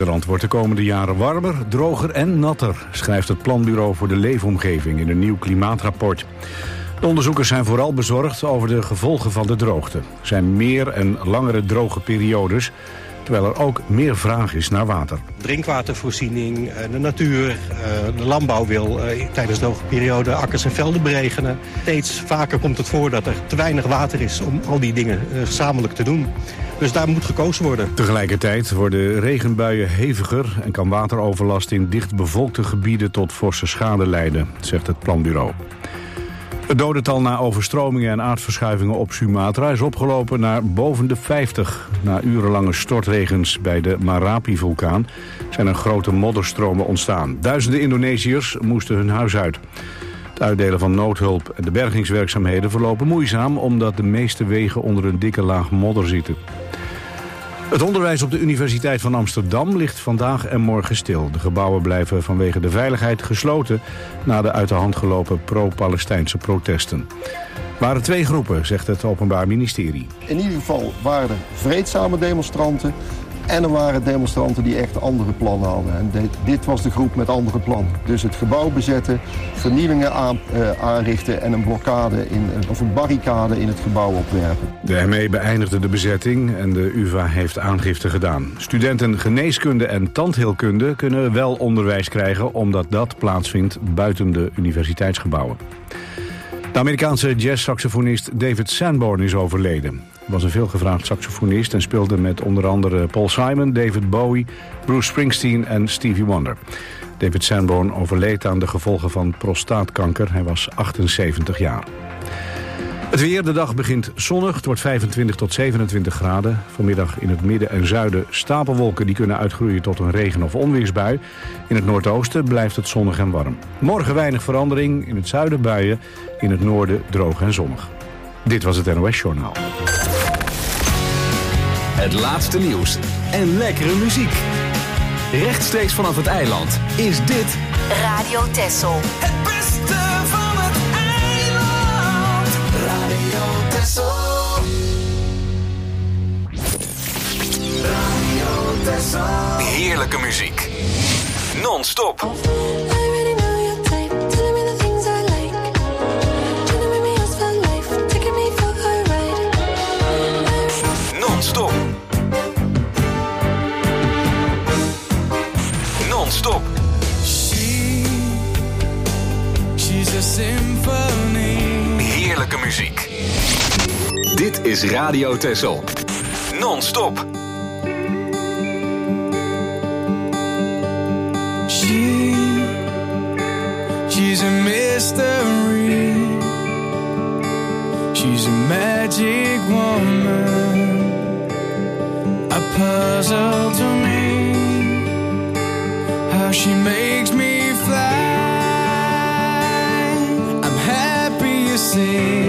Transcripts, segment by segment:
Nederland wordt de komende jaren warmer, droger en natter, schrijft het Planbureau voor de Leefomgeving in een nieuw klimaatrapport. De onderzoekers zijn vooral bezorgd over de gevolgen van de droogte. Er zijn meer en langere droge periodes, terwijl er ook meer vraag is naar water. Drinkwatervoorziening, de natuur, de landbouw wil tijdens de droge periode akkers en velden beregenen. Steeds vaker komt het voor dat er te weinig water is om al die dingen gezamenlijk te doen. Dus daar moet gekozen worden. Tegelijkertijd worden regenbuien heviger en kan wateroverlast in dichtbevolkte gebieden tot forse schade leiden, zegt het Planbureau. Het dodental na overstromingen en aardverschuivingen op Sumatra is opgelopen naar boven de 50. Na urenlange stortregens bij de Marapi-vulkaan zijn er grote modderstromen ontstaan. Duizenden Indonesiërs moesten hun huis uit. Het uitdelen van noodhulp en de bergingswerkzaamheden verlopen moeizaam, omdat de meeste wegen onder een dikke laag modder zitten. Het onderwijs op de Universiteit van Amsterdam ligt vandaag en morgen stil. De gebouwen blijven vanwege de veiligheid gesloten na de uit de hand gelopen pro-Palestijnse protesten. Er waren twee groepen, zegt het Openbaar Ministerie. In ieder geval waren er vreedzame demonstranten en er waren demonstranten die echt andere plannen hadden. En dit was de groep met andere plannen. Dus het gebouw bezetten, vernielingen aanrichten en een blokkade of een barricade in het gebouw opwerpen. De ME beëindigde de bezetting en de UvA heeft aangifte gedaan. Studenten geneeskunde en tandheelkunde kunnen wel onderwijs krijgen, omdat dat plaatsvindt buiten de universiteitsgebouwen. De Amerikaanse jazzsaxofonist David Sanborn is overleden. Hij was een veelgevraagd saxofonist en speelde met onder andere Paul Simon, David Bowie, Bruce Springsteen en Stevie Wonder. David Sanborn overleed aan de gevolgen van prostaatkanker. Hij was 78 jaar. Het weer, de dag begint zonnig. Het wordt 25 tot 27 graden. Vanmiddag in het midden en zuiden stapelwolken die kunnen uitgroeien tot een regen- of onweersbui. In het noordoosten blijft het zonnig en warm. Morgen weinig verandering. In het zuiden buien. In het noorden droog en zonnig. Dit was het NOS Journaal. Het laatste nieuws en lekkere muziek. Rechtstreeks vanaf het eiland is dit Radio Texel. Het beste van het eiland. Radio Texel. Radio Texel. heerlijke muziek. Non-stop. Non-stop. Non-stop. She's a symphony. Heerlijke muziek. Dit is Radio Texel. Non-stop. She's a mystery. She's a magic woman. A puzzle to me. How she makes me fly. I'm happy you see.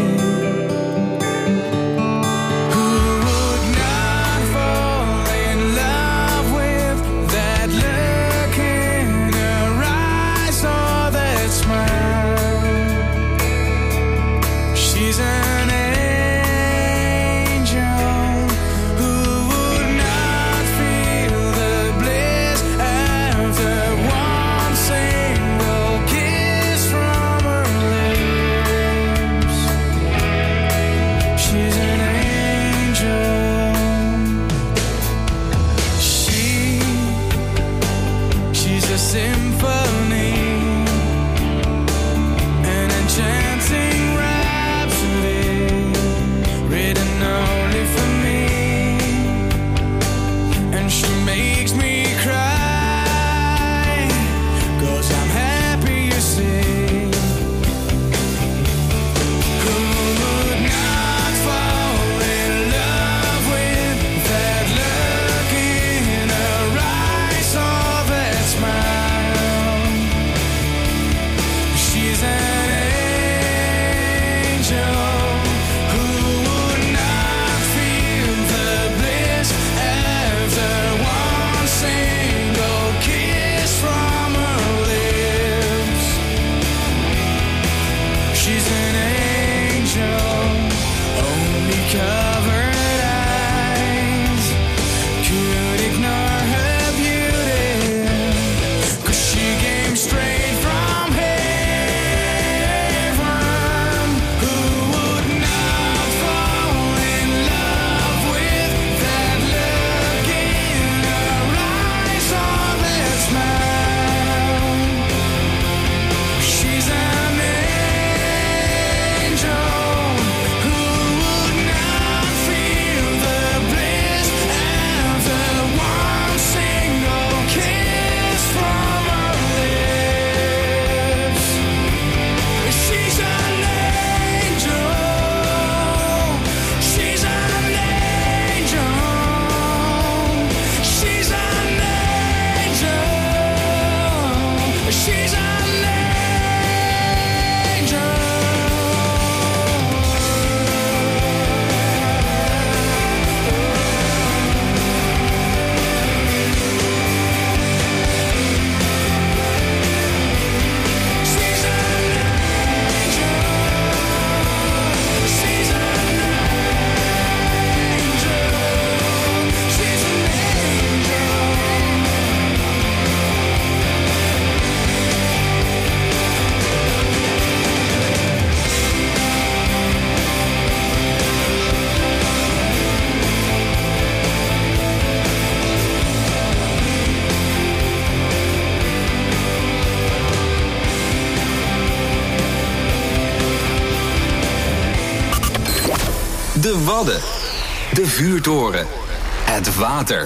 De Wadden. De vuurtoren. Het water.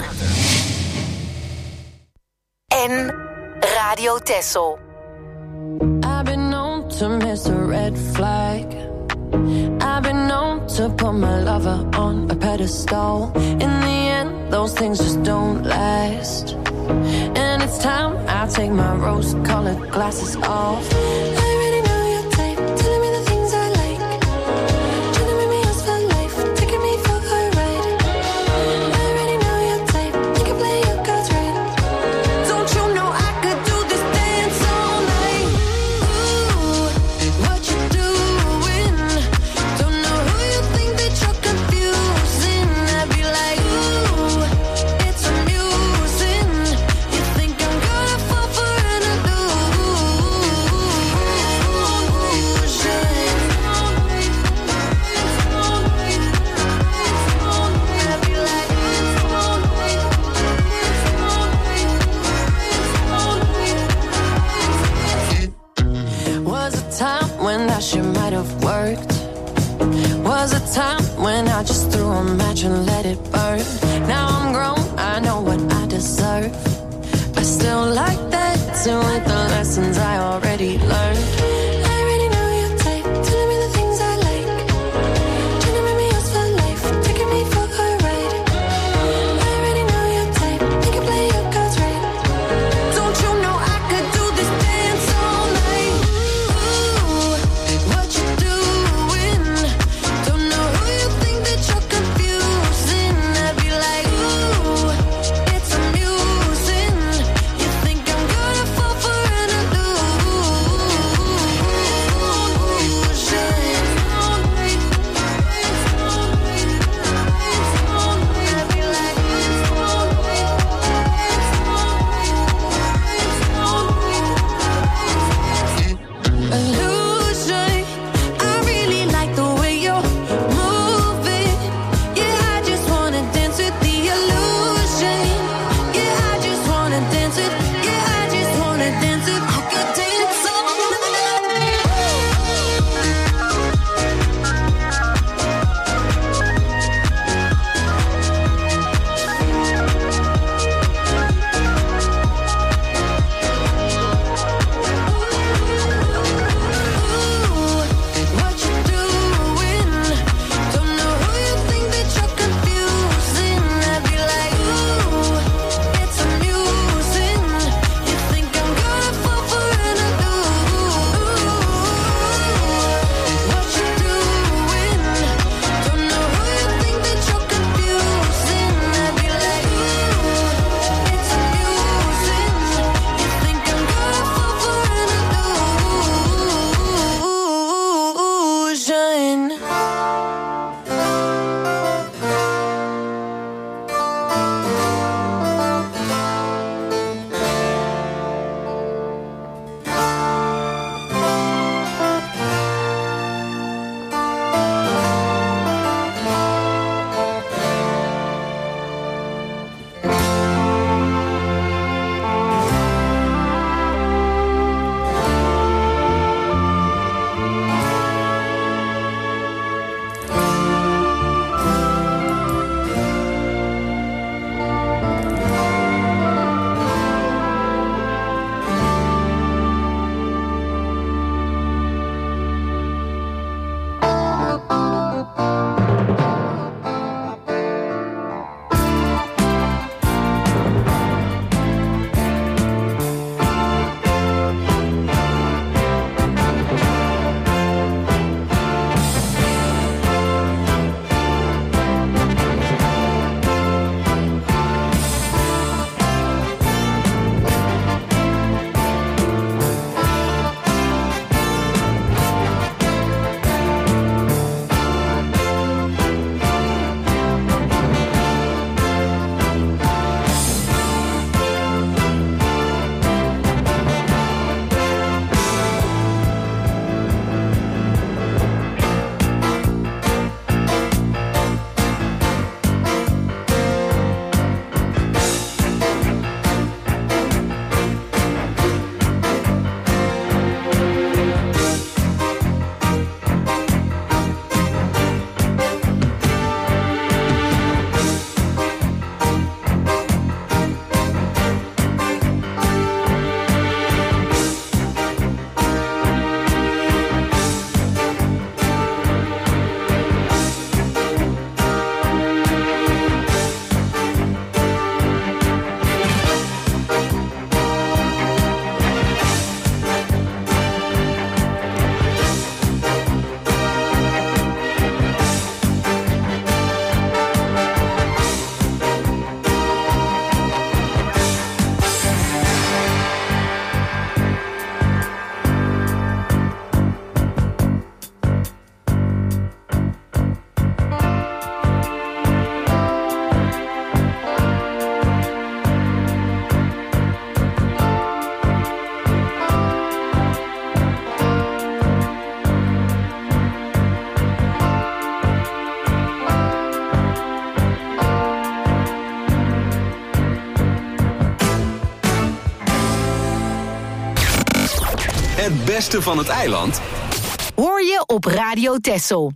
En Radio Texel. I've been known to miss a red flag. I've been known to put my lover on a pedestal. In the end, those things just don't last. And it's time I take my rose-colored glasses off. I already know your type, telling me the things I like. Trying to make me yours for life, taking me for a ride. I already know your type, you can play your cards right. Don't you know I could do this dance all night? Ooh, what you doing? Don't know who you think that you're confusing. I'd be like, ooh, it's amusing. You think I'm gonna fall for an illusion? I'd be like, was a time when that shit might have worked. Was a time when I just threw a match and let it burn. Now I'm grown, I know what I deserve. I still like that too, with the lessons I already learned. I already know your type, telling me the things I like. Trying to make me yours for life, taking me for a ride. I already know your type, you can play your cards right. Don't you know I could do this dance all night? Ooh, what you doing? Don't know who you think that you're confusing. I'd be like, ooh, it's amusing. You think I'm gonna fall for an illusion. I really like the way you're moving. Yeah, I just wanna dance with the illusion. Yeah, I just wanna dance with. Yeah, I just wanna dance with. I could dance all what you doing? Don't know who you think that you're confusing. I'd be like, ooh, it's amusing. Het beste van het eiland Hoor je op Radio Texel.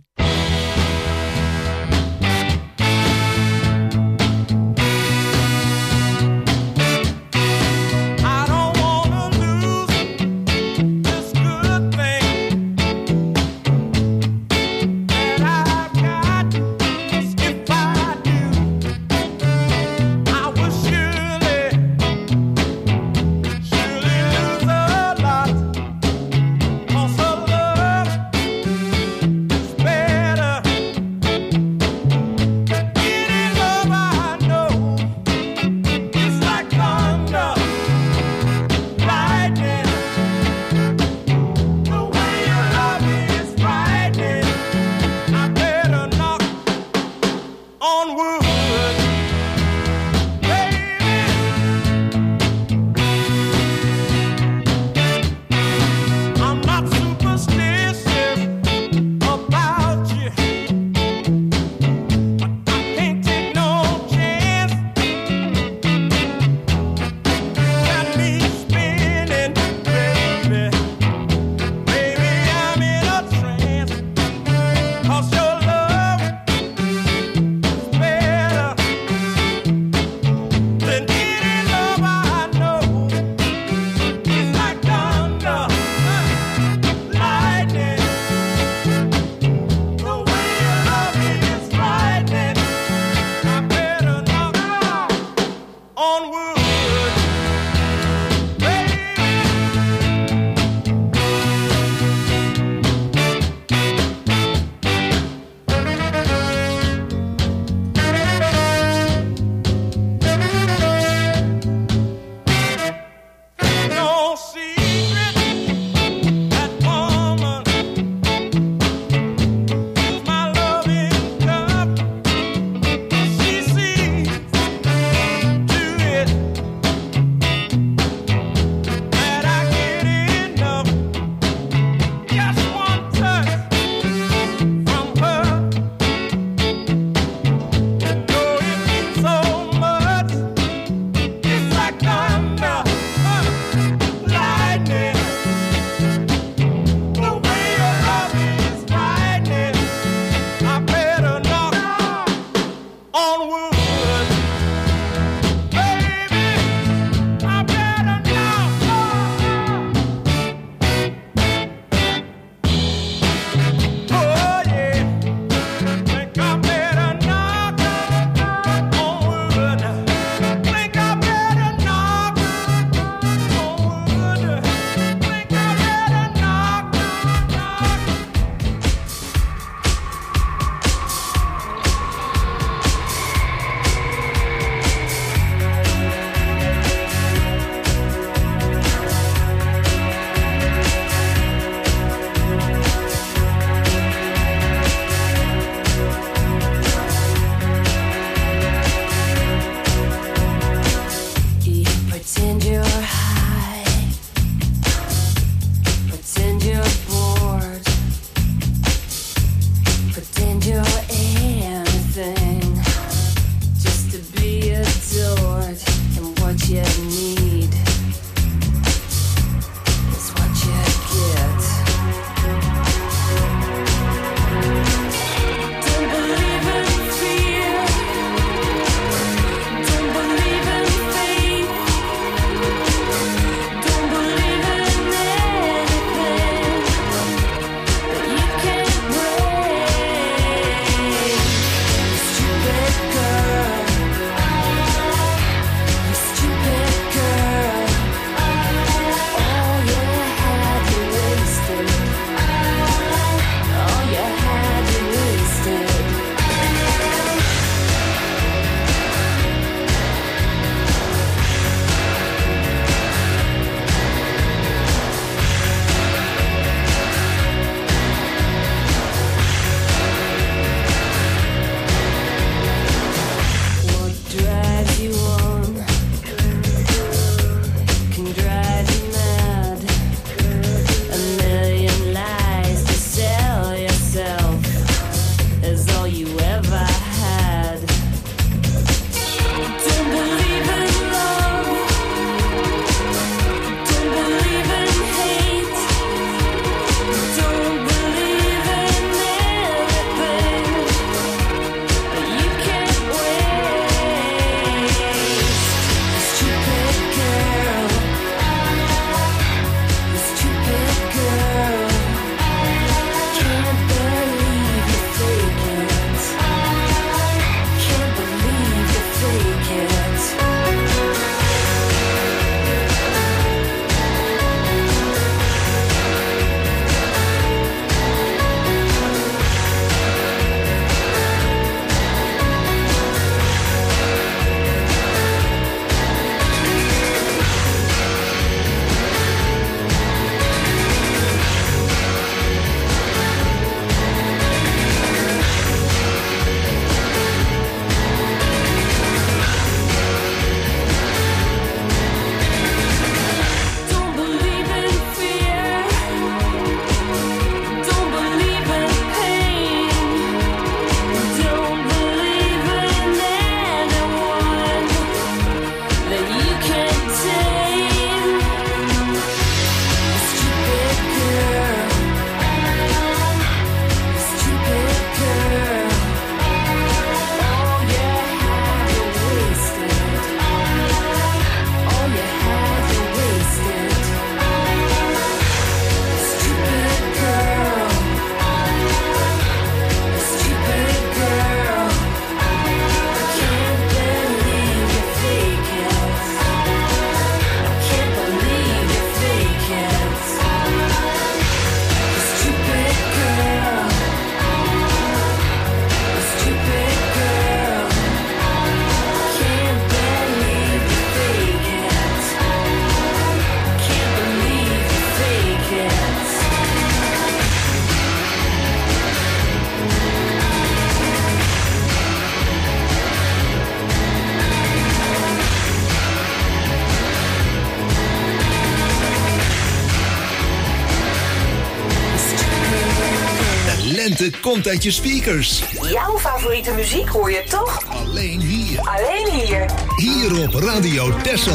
lente komt uit je speakers. Jouw favoriete muziek hoor je toch? Alleen hier. Alleen hier. Hier op Radio Texel.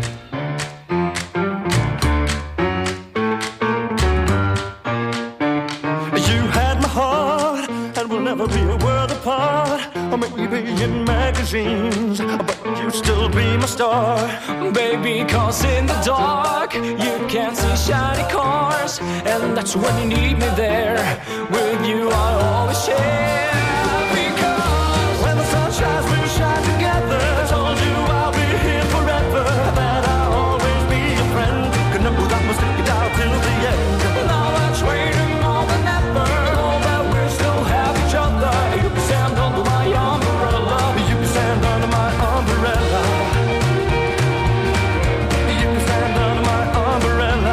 You had my heart and we'll never be a world apart. Or maybe in magazines, but you still be my star. Baby, 'cause in the dark you can't see shiny cars, and that's when you need me there. With you I always share. Because when the sun shines, we'll shine together. I told you I'll be here forever, that I'll always be your friend. Could never promise to stick it out till the end. now that's waiting more than ever. Know that we still have each other. You can stand under my umbrella. You can stand under my umbrella. You can stand under my umbrella.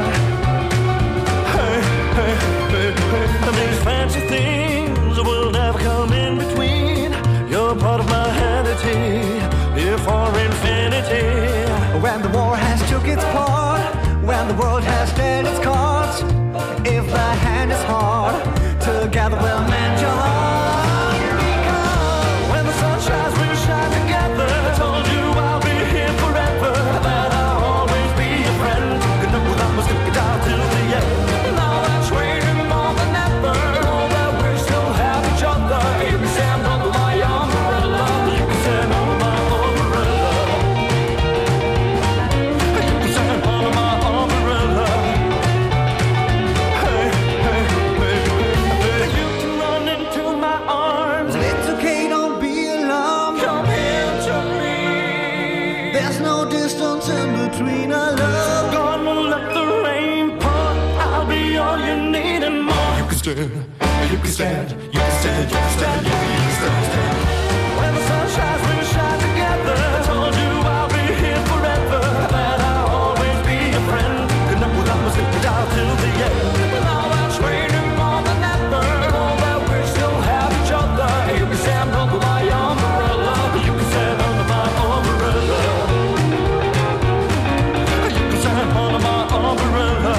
Hey, hey, hey, hey. And these fancy things will never come in between. You're part of my entity, here for infinity. When the war has took its part, when the world has dealt its cards, if the hand is hard, together we'll mend your heart. Because when the sun shines, we'll shine together. I told you I'll be here forever, that I'll always be your friend. Good enough without me, stick it out till the end. now that's waiting more than ever. Know that we still have each other. You can stand under my umbrella. You can stand under my umbrella. You can stand under my umbrella. Hey, hey, hey, hey. You can run into my arms. It's okay, don't be alarmed. Come here to me. There's no distance in between our love. God will let the rain pour. I'll be all you need and more. You can stand, you can stand, you can stand, you can stand, you can stand. When the sun shines, we'll shine together. I told you I'll be here forever, that I'll always be your friend. Good enough without me, stick it out till the end. now that's waiting more than ever. Know that we still have each other. You can stand under my umbrella. You can stand under my umbrella. You can stand under my umbrella.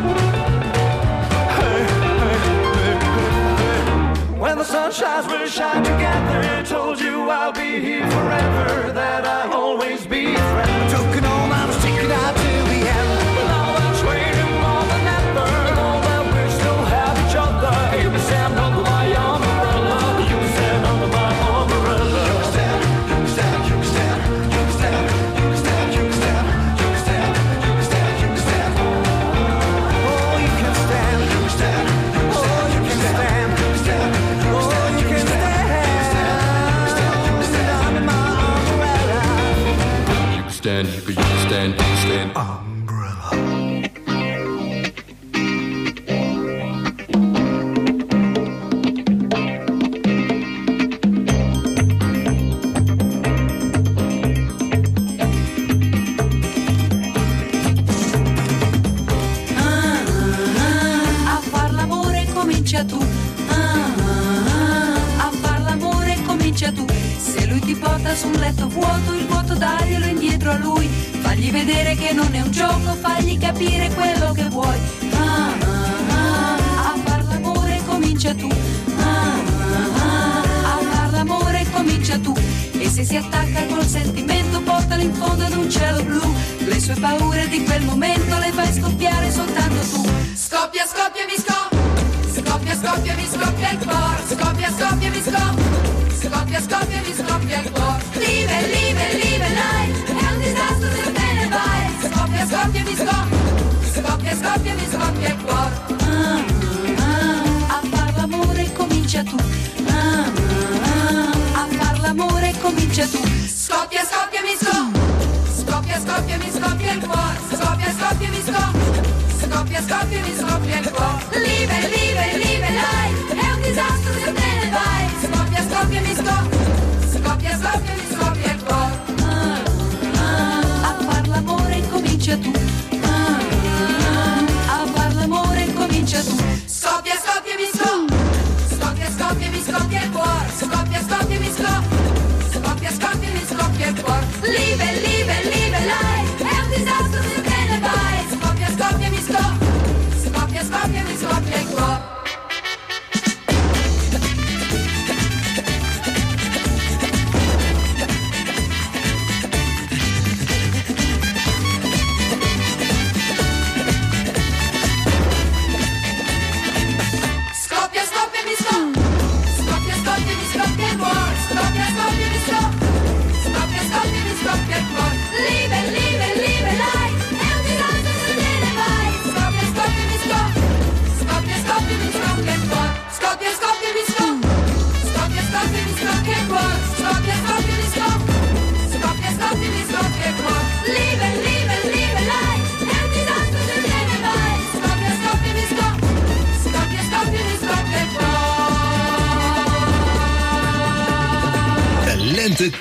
Hey, hey, hey, hey, hey. When the sun shines, we'll shine together. I told you I'll be here forever, that I'll always be your friend. Took an all night, stick it out till the end. now that's waiting more than ever. Know that we still have each other. You can stand under my umbrella. You can stand under my umbrella. You can stand, you can stand, you can stand, you can stand, you can stand, you can stand, you can stand, you can stand, you can stand. Oh, you can stand. You can stand, you can stand, you can stand, you can stand, you can stand, you can stand, Under my umbrella. you can stand, you can stand, you can stand. A far l'amore comincia tu. A far l'amore comincia tu. Se lui ti porta su un letto vuoto, il vuoto daglielo indietro a lui. Fagli vedere che non è un gioco, fagli capire quello che vuoi. A far l'amore comincia tu. A far l'amore comincia tu. E se si attacca col sentimento, portalo in fondo ad un cielo blu. Le sue paure di quel momento le fai scoppiare soltanto tu. Scoppia, scoppia, mi scoppia. Scoppia, scoppia, mi scoppia il cuore. Scoppia, scoppia, mi scoppia. Scoppia, scoppia, mi scoppia il cuore. Live, live, live, life. È un disastro se te ne vai. Scoppia, scoppia, mi scoppia. Scoppia, scoppia, mi scoppia il cuore. A far l'amore comincia tu. A far l'amore comincia tu. Scoppia, scoppia, mi scoppia. Scoppia, scoppia, mi scoppia il cuore. Scoppia, scoppia, mi scoppia. Scoppia, scoppia, mi scoppia il cuore. Live, live, live, life. È un disastro se te ne vai. Scoppia, scoppia, mi scoppia. Scoppia, scoppia, mi scoppia il cuore. A far l'amore comincia tu. A far l'amore comincia tu. Scoppia, scoppia, mi scoppia. Scoppia, scoppia, mi scoppia il cuore. Scoppia, scoppia, mi scoppia. Scoppia, scoppia, mi scoppia il cuore. Live, live, live, life. È un disastro se te ne vai. Scoppia, scoppia, mi scoppia. Scoppia, scoppia, mi scoppia il cuore.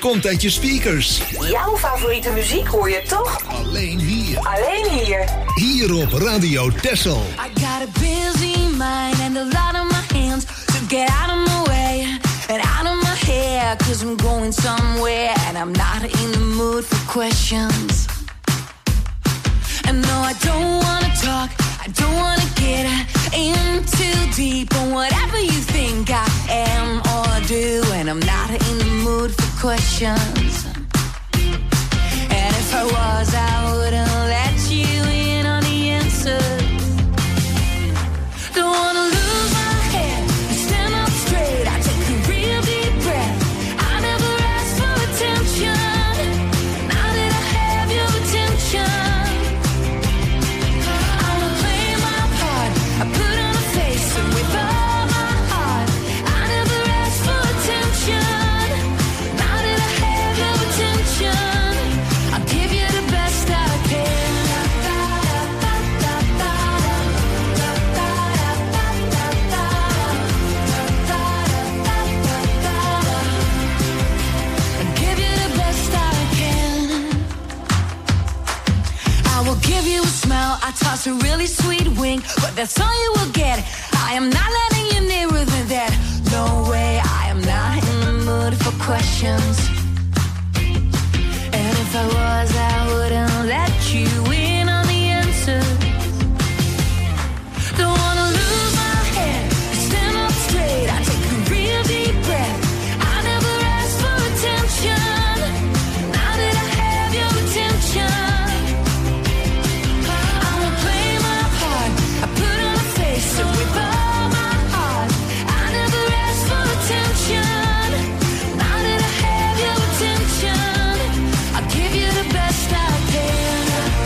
komt uit je speakers. Jouw favoriete muziek hoor je toch? Alleen hier. Alleen hier. Hier op Radio Texel. I got a busy mind and a lot on my hands. So get out of my way and out of my hair. 'Cause I'm going somewhere and I'm not in the mood for questions. And no, I don't wanna talk, I don't wanna get in too deep on whatever you think I am or do. And I'm not in the mood for questions. And if I was, I wouldn't let you in on the answer. Don't wanna lose my head, stand up straight, I take a real deep breath. I never asked for attention, now that I have your attention. I'ma play my part, I put on a face and with all my heart. I never asked for attention, now that I have your attention. I'll give you the best I can. Give you a smile, I toss a really sweet wink, but that's all you will get. I am not letting you nearer than that. No way, I am not in the mood for questions. And if I was, I wouldn't let you in on the answer. Don't wanna lose my head, stand up straight, I take a real deep breath. I never asked for attention, now that I have your attention. So with all my heart, I never asked for attention. Now that I have your attention, I'll give you the best I can.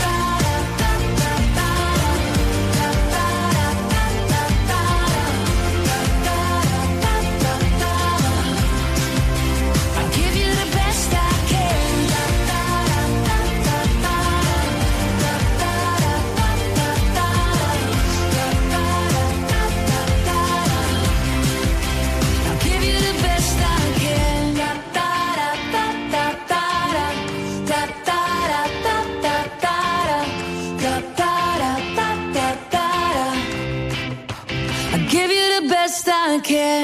I'll give you the best I can. Give you the best I can.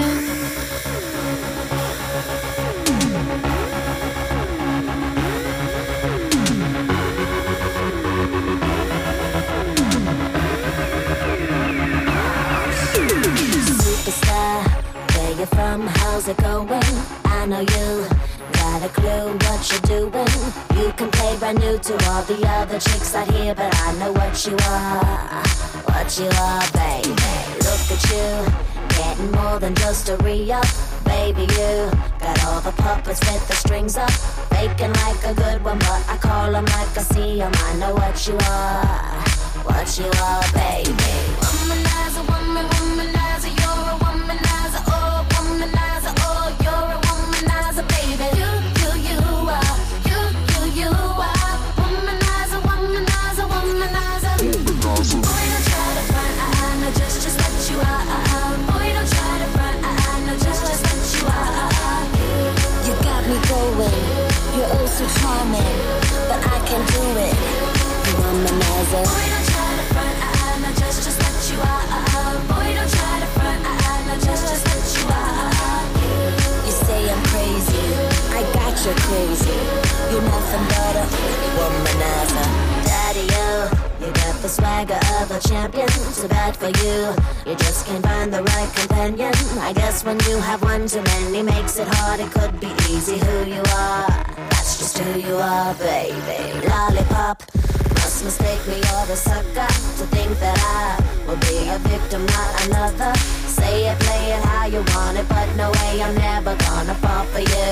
Superstar, where you from? How's it going? I know you got a clue what you're doing. You can play brand new to all the other chicks out here, but I know what you are. What you are, baby. Look at you, getting more than just a re-up. Baby, you got all the puppets with the strings up. Faking like a good one, but I call them like I see them. I know what you are. What you are, baby. Womanizer, womanizer, you're a womanizer. Oh, womanizer, oh, you're a womanizer, baby. You are. You are. Womanizer, womanizer, womanizer. Boy, don't try to front, no, just what you are. Boy, don't try to front, no, just what you are. You got me going, you're oh so charming, but I can do it. You womanizer. Boy, don't try to front, no, just what you are. Boy, don't try to front, no, just what you are. You say I'm crazy, I got you crazy. You're nothing but a womanizer. Daddy, you got the swagger of a champion. Too bad for you, you just can't find the right companion. I guess when you have one too many makes it hard. It could be easy who you are. That's just who you are, baby. Lollipop, must mistake me or a sucker to think that I will be a victim, not another. Say it, play it how you want it, but no way, I'm never gonna fall for you.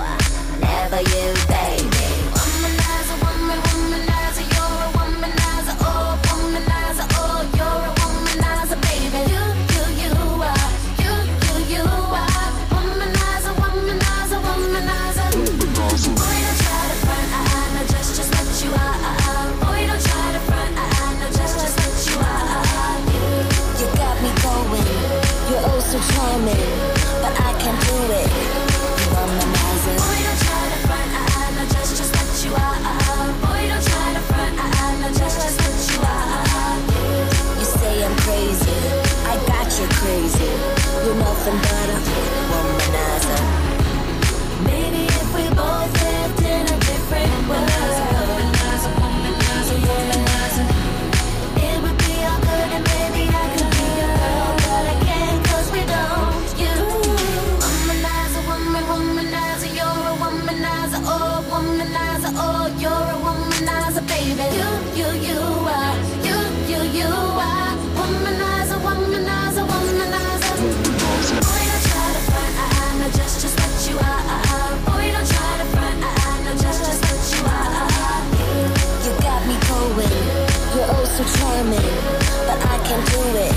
Never you, baby. Womanizer, womanizer, you're a womanizer. Oh, womanizer, oh, you're a womanizer, baby. You are. You are. Womanizer, womanizer, womanizer. Boy, don't try to front, no, just what you are. Boy, don't try to front, no, just what you are. You got me going, you're oh so charming, but I can't do it. You womanizer. Boy, don't try to front. nothing but a womanizer. Maybe if we both lived in a different world, womanizer, womanizer, it would be all good and maybe I could be a girl, but I can't 'cause we don't. You womanizer, womanizer, you're a womanizer, oh womanizer, oh you're a womanizer, baby. You are, you are womanizer, womanizer, womanizer. Boy, don't try to front, know just what you are. Boy, don't try to front, know just what you are. You got me going, you're oh so charming, but I can't do it.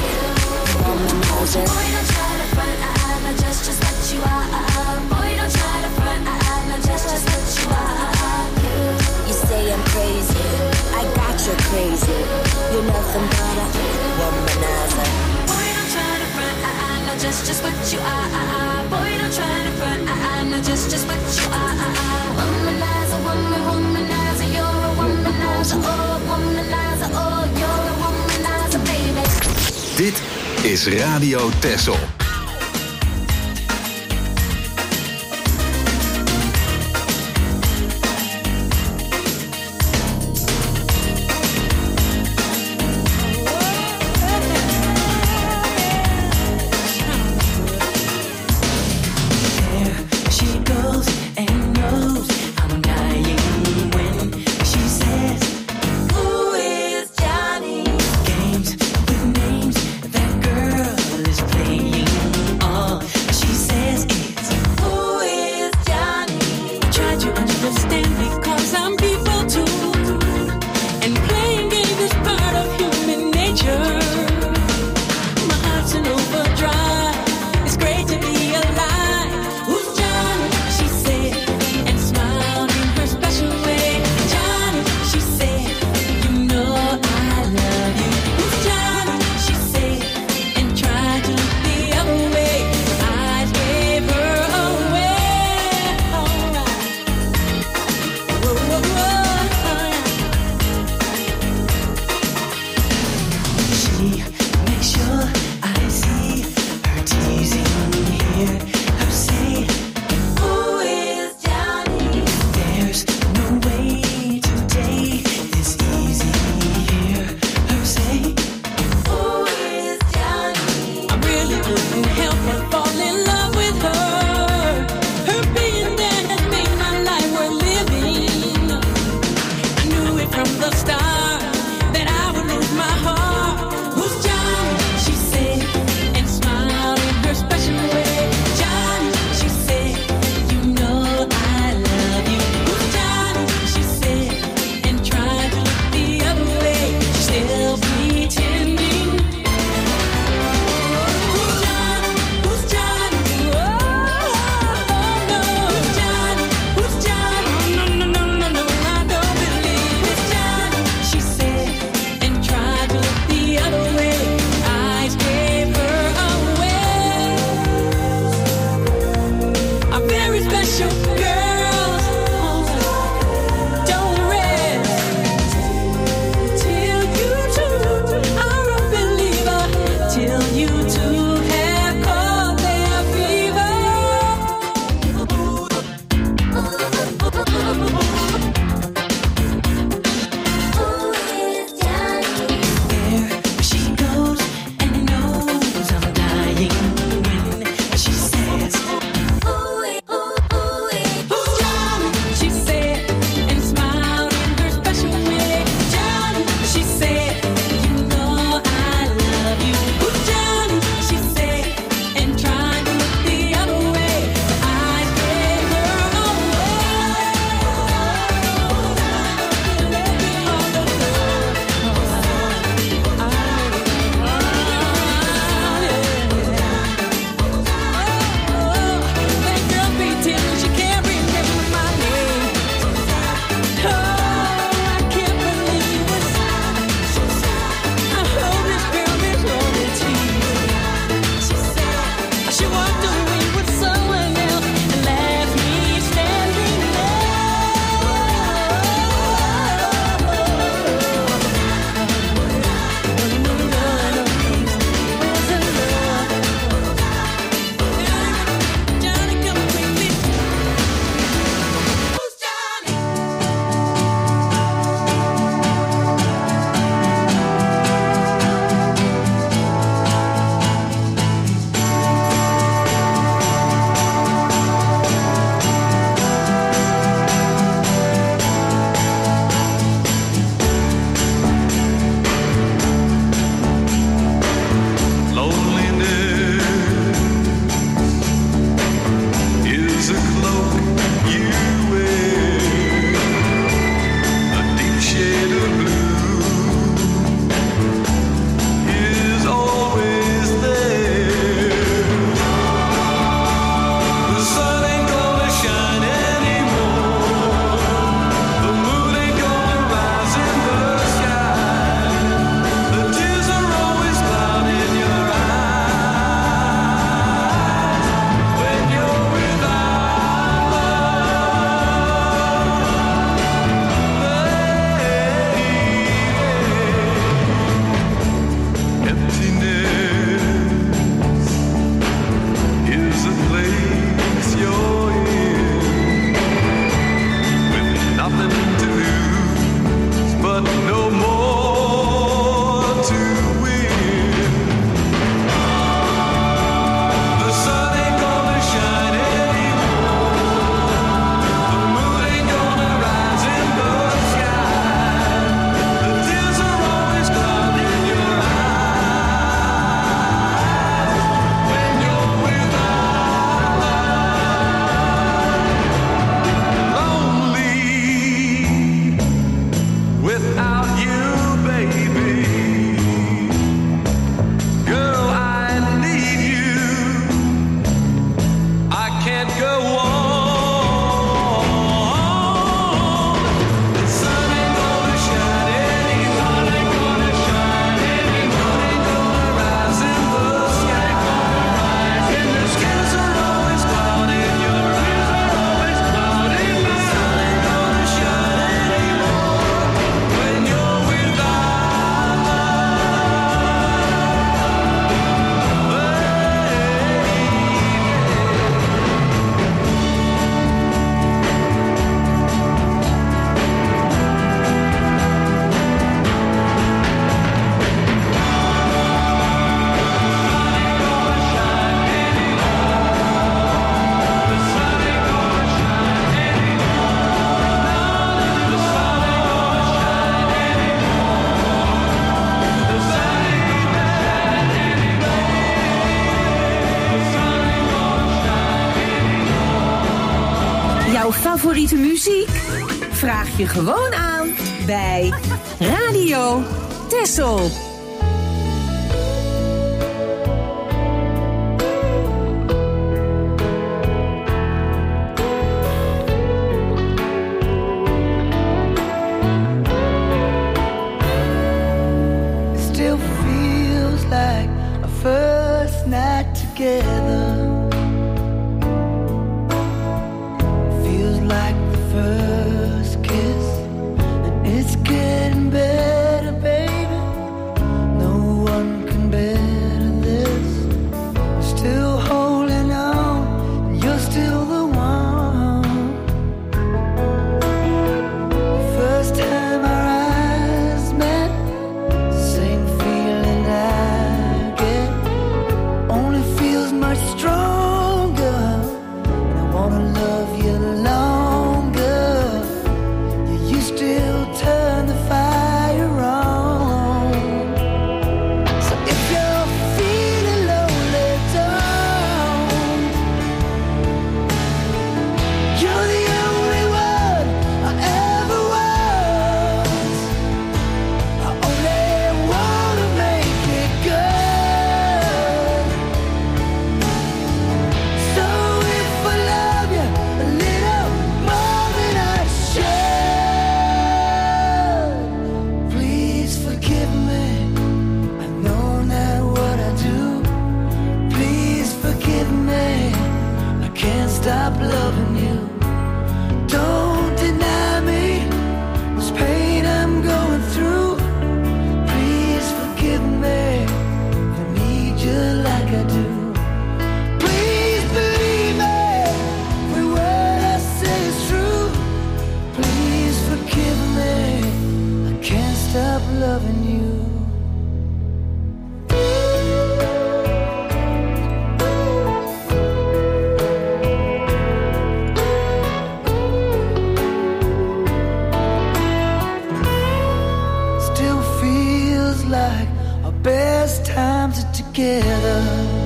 Womanizer. Boy, don't try to front, know just what you are. Boy, don't try to front, know just what you are. You say I'm crazy, I got you crazy. You're nothing but a womanizer. Boy, don't try to front, know just what you are. Boy, don't try to front, know just what you are. Womanizer, womanizer, you're a womanizer, oh womanizer, oh you're a womanizer, baby. Dit is Radio Texel. From the start that I would lose my heart. Who's favoriete muziek? Vraag je gewoon aan bij Radio Texel. Still feels like a first night together. Feels like the first kiss, and it's getting better, baby. No one can better this. Still holding on, you're still the one. First time our eyes met, same feeling I get, only feels much stronger. And I wanna love you longer. You still turn the fire on. So if you're feeling lonely, don't. You're the only one I ever was. I only wanna make it good. So if I love you a little more than I should, please forgive me. I know not what I do. Please forgive me. I can't stop loving you. Don't deny me this pain I'm going through. Please forgive me. I need you like I do. Please believe me. Every word I say is true. Please forgive me. I can't stop loving you. Still feels like our best times are together.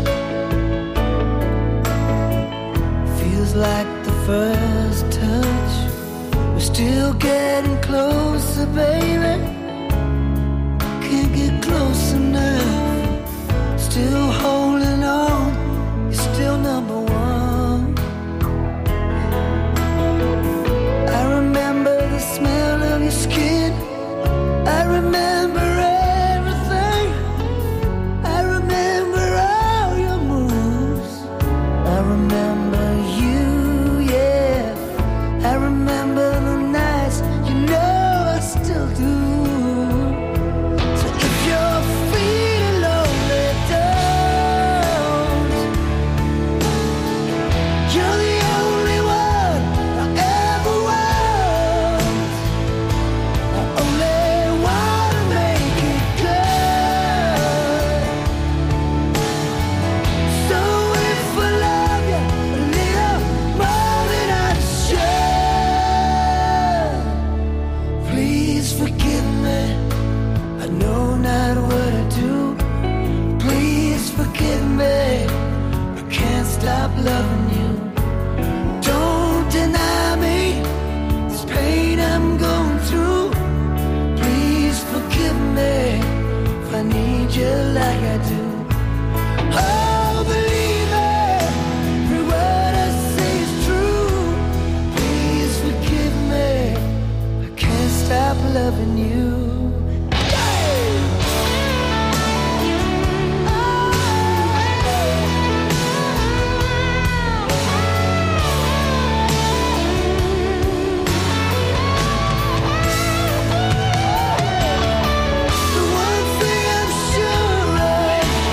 Feels like the first touch. We're still getting closer, baby. Can't get close enough. Still holding on. You're still number one. I remember the smell of your skin. I remember everything. I remember all your moves. I remember you, yeah. I remember the nights, you know I still do. So if you're feeling lonely, don't. You're the only one I ever was. I only wanna make it good. So if I love you a little more than I should, please forgive me. I know not what I do. Please forgive me. I can't stop loving you. Don't deny me this pain I'm going through. Please forgive me if I need you like I do. Oh, believe me, every word I say is true. Please forgive me. I can't stop loving you. The one thing I'm sure of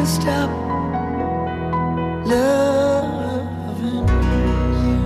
can't stop loving you.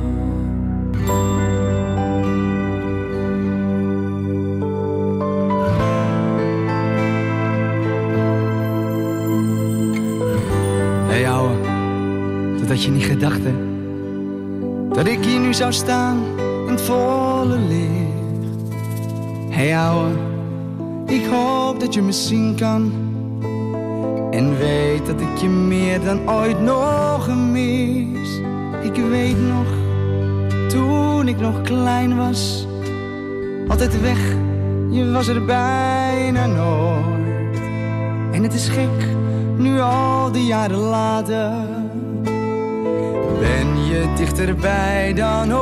Hey ouwe, dat had je niet gedacht hè, dat ik hier nu zou staan in het volle licht. Hey ouwe, ik hoop dat je me zien kan en weet dat ik je meer dan ooit nog mis. Ik weet nog, toen ik nog klein was, altijd weg, je was er bijna nooit. En het is gek, nu al die jaren later, ben je dichterbij dan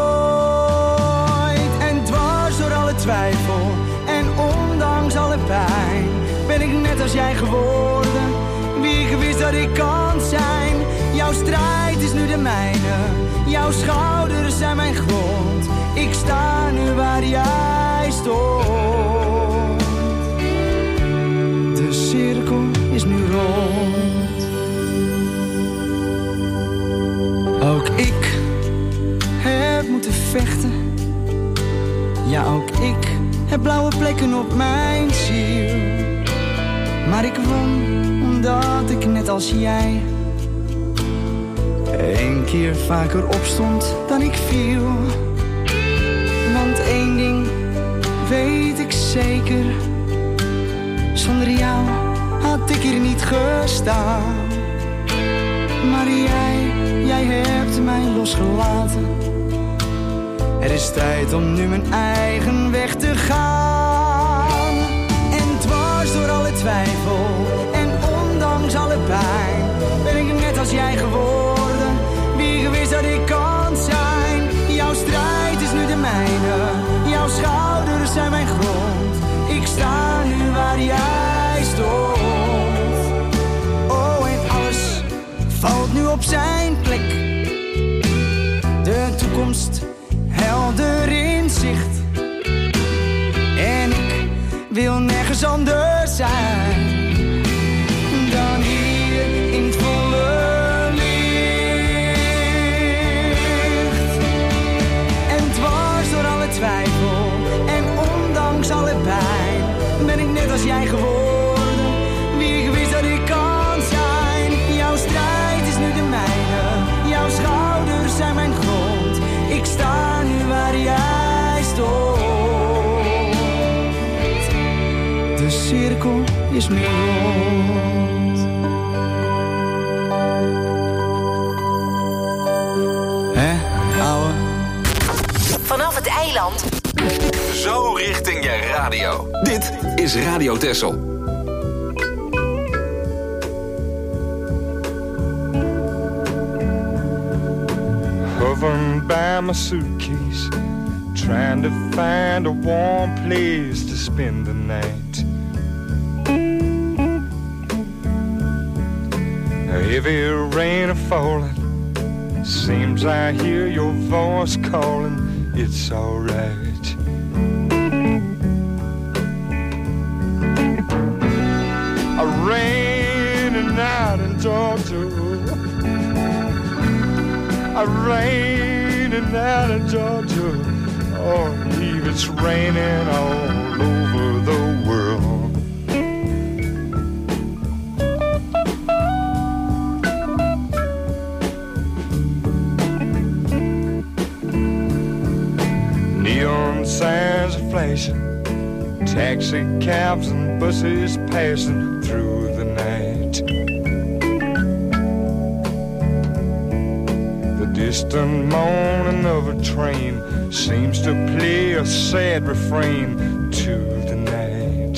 ooit. En dwars door alle twijfel en ondanks alle pijn, ben ik net als jij geworden, wie ik wist dat ik kan zijn. Jouw strijd is nu de mijne, jouw schouders zijn mijn grond. Ik sta nu waar jij stond. De cirkel is nu rond. Ook ik heb moeten vechten. Ja, ook ik heb blauwe plekken op mijn ziel. Maar ik won omdat ik net als jij 1 keer vaker opstond dan ik viel. Want 1 ding weet ik zeker, zonder jou had ik hier niet gestaan. Maar jij hebt mij losgelaten. Er is tijd om nu mijn eigen weg te gaan. En dwars door alle twijfel en ondanks alle pijn, ben ik net als jij geworden, wie gewist dat ik kan zijn. Jouw strijd is nu de mijne, jouw schouders zijn mijn grond. Ik sta nu waar jij stond. Oh, en alles valt nu op zijn plek. De toekomst helder in zicht. En ik wil nergens anders zijn dan hier in het volle licht. En dwars door alle twijfel en ondanks alle pijn, ben ik net als jij geworden, wie ik wist dat ik kan zijn. Jouw strijd is nu de mijne, jouw schouders zijn mijn grond. Ik sta nu waar jij stond. De cirkel is nu rond. Hè, ouwe? Vanaf het eiland. Zo richting je radio. Dit is Radio Texel. Hovering by my suitcase, trying to find a warm place to spend the night. A heavy rain is falling, seems I hear your voice calling, it's alright. A rainy night in Georgia, a rainy night in Georgia. Oh, Eve, it's raining all over the world. Neon signs are flashing, taxi cabs and buses passing through the night. Distant moaning of a train seems to play a sad refrain to the night.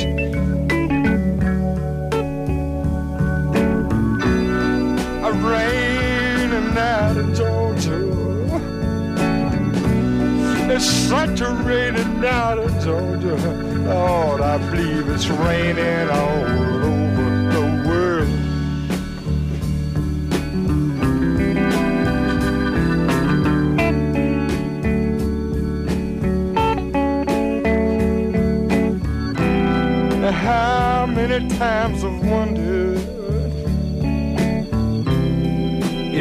A rainy night in Georgia, it's such a rainy night in Georgia. Lord, I believe it's raining all over the world. How many times I've wondered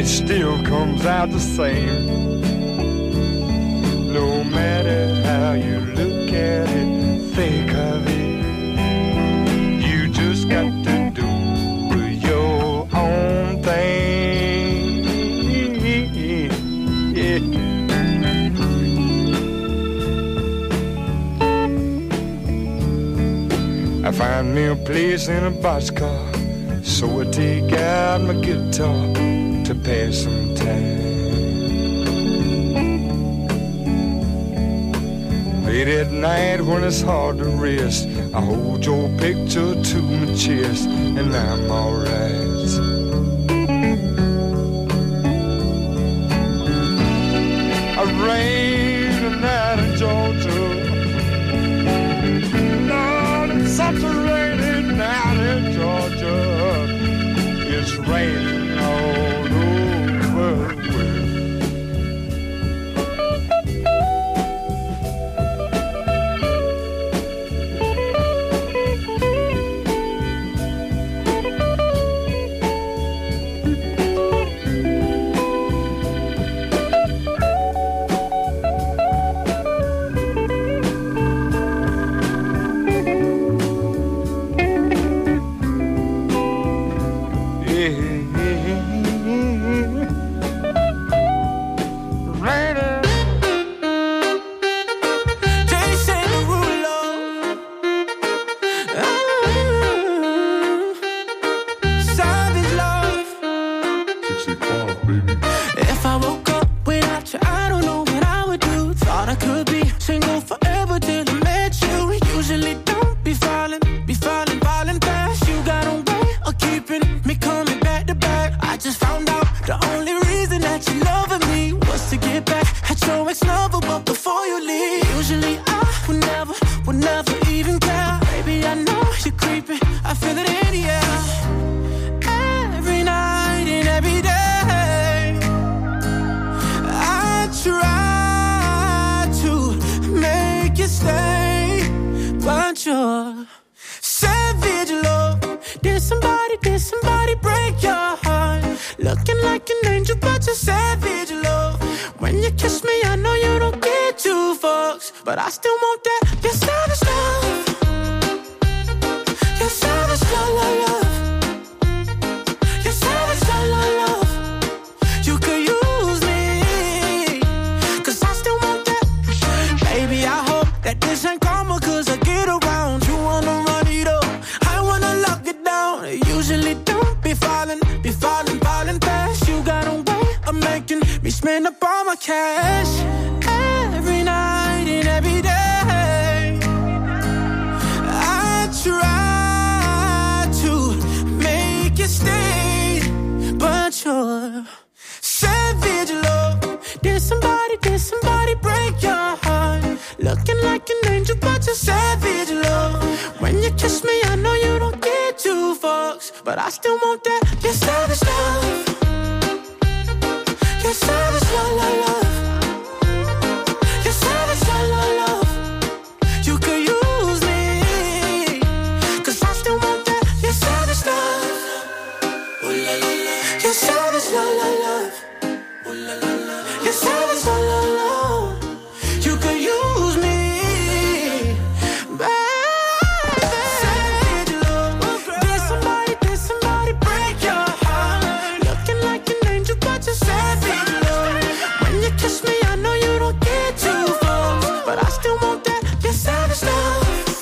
it still comes out the same. No matter how you look at it, think of it, you just got to do your own thing. Yeah. I find me a place in a boxcar, so I take out my guitar to pass some time. Late at night when it's hard to rest, I hold your picture to my chest and I'm alright. I rain the night in Georgia. Lord, it's such a rainy night in Georgia. It's raining all over the world. But I still want that, your savage love. Your savage love, love, love. Your savage love, love, love. You could use me, 'cause I still want that. Baby, I hope that this ain't karma, 'cause I get around. You wanna run it up, I wanna lock it down. I usually don't be falling fast. You got a way of making me spend up all my cash. Every night and every day I try to make you stay, but you're savage love. Did somebody break your heart? Looking like an angel, but you're savage love. When you kiss me, I know you don't get two fucks, but I still want that, your savage love. Your savage love, love, love. You could use me, 'cause I still want that, your savage love. Ooh la la la. Your savage love, love, love. Ooh la la la. Your savage love, love, love. You could use me, baby. Savage love. Did somebody break your heart? Looking like an angel, but you're savage love. When you kiss me, I know you don't get too far, but I still want that, your savage love.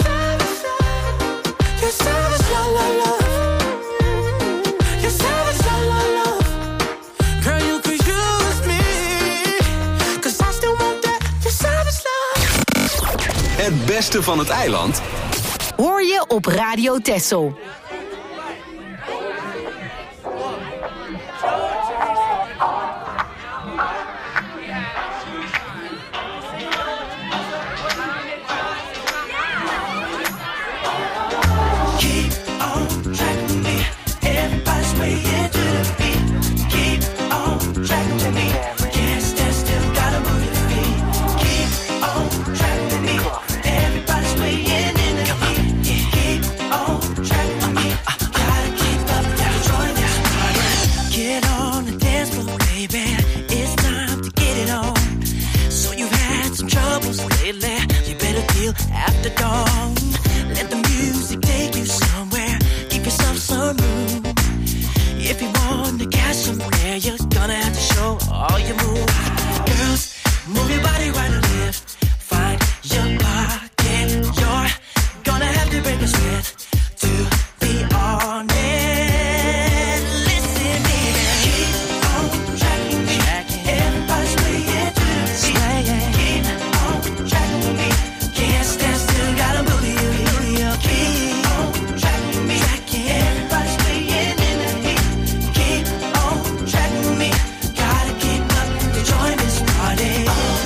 Your savage love, love, love. Your savage love, love, love. Girl, you could use me, 'cause I still want that, your savage love. Het beste van het eiland hoor je op Radio Texel. Everybody's swaying in the beat. Keep on track. If you want to catch somewhere, you're gonna have to show all your moves. Girls, move your body right or left. Find your pocket. You're gonna have to break a sweat to be honest. Listen, baby, keep on tracking me. Everybody's swaying to the beat. Keep on tracking me. Can't stand still, gotta move you. Keep on tracking me. Everybody's swaying in the heat. Keep on tracking me. Gotta keep up to join this party.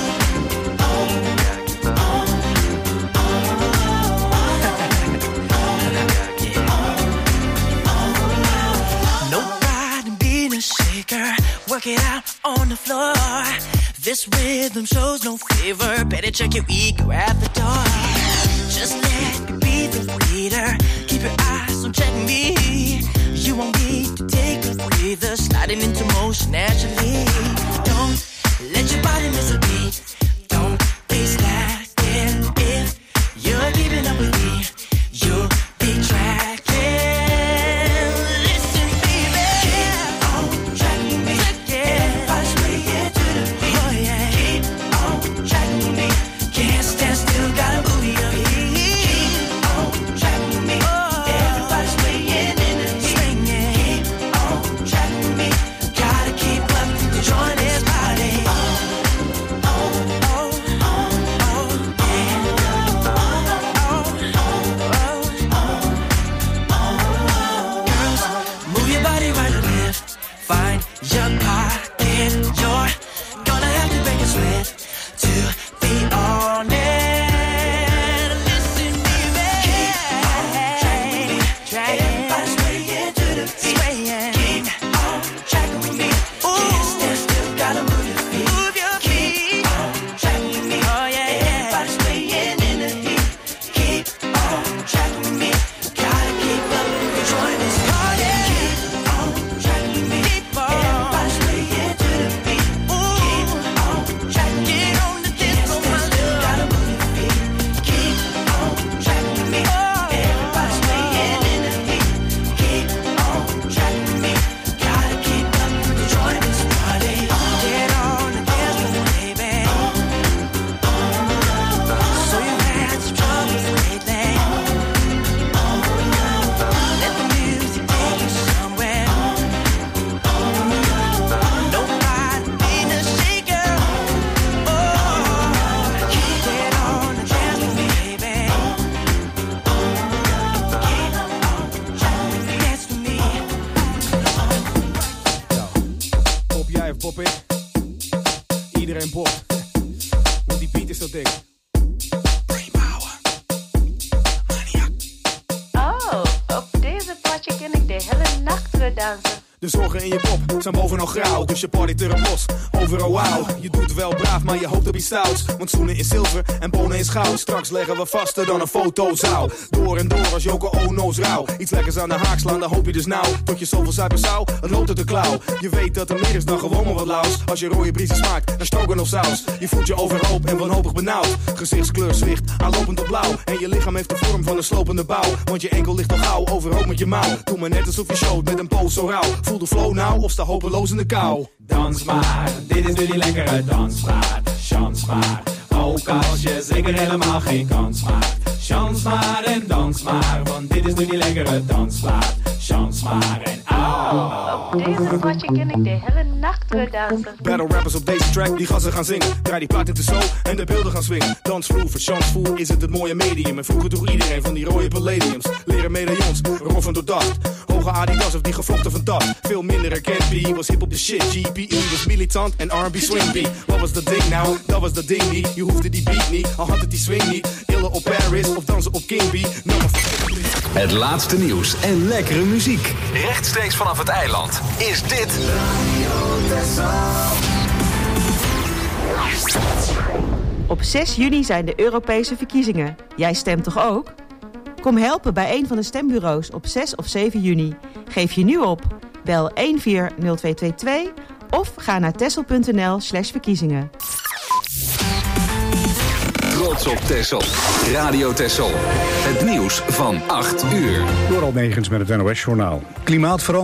Work it out on the floor. This rhythm shows no favor. Better check your ego at the door. Just let me be the leader. Keep your eyes on checking me. You won't need to take a breather. Sliding into motion naturally. Don't let your body miss a beat. Don't be slacking. If you're keeping up with me, you'll be tracking. Iedereen bopt, want die beat is zo dik. Oh, op deze potje ken ik de hele nacht weer dansen. De zorgen in je kop zijn bovenal grauw, dus je partyt er een bos. Overal wauw, je doet wel braaf, maar je hoopt op iets stouts. Want zoenen is zilver en bonen is goud. Straks leggen we vaster dan een fotozaal. Door en door als Yoko Ono's rauw. Iets lekkers aan de haak slaan, dan hoop je dus nou. Tot je zoveel zuipen zou, het loopt uit de klauw. Je weet dat er meer is dan gewoon maar wat laus. Als je rode briesen smaakt, dan stoken of saus. Je voelt je overhoop en wanhopig benauwd. Gezichtskleur zwicht, aanlopend op blauw. En je lichaam heeft de vorm van een slopende bouw. Want je enkel ligt al gauw, overhoop met je mouw. Doe maar net alsof je showt met een pose zo rauw. Voel de flow nou of sta hopeloos in de kou. Dans maar, dit is nu die lekkere dansmaat. Chans maar, ook als je zeker helemaal geen kans maakt. Chans maar en dans maar, want dit is nu die lekkere dansplaat. Chans maar en op deze potje ken ik de hele nacht weer dansen. Battle rappers op deze track, die gassen gaan zingen. Draai die plaat in de show en de beelden gaan swingen. Dansvloer, voor chansvoer is het mooie medium. En vroeger droeg iedereen van die rode palladiums. Leren medaillons, roffen door dacht. Hoge Adidas of die gevlochten van dat. Veel minder herkend, B was hip op de shit. GPE was militant en R&B swing beat. Wat was dat ding nou? Dat was dat ding niet. Je hoefde die beat niet, al had het die swing niet. Illen op Paris of dansen op King B. Het laatste nieuws en lekkere muziek. Rechtstreeks vanaf het eiland is dit... Op 6 juni zijn de Europese verkiezingen. Jij stemt toch ook? Kom helpen bij een van de stembureaus op 6 of 7 juni. Geef je nu op. Bel 140222 of ga naar texel.nl/verkiezingen. Trots op Texel. Radio Texel. Het nieuws van 8 uur. Door Negens met het NOS-journaal. Klimaatverandering.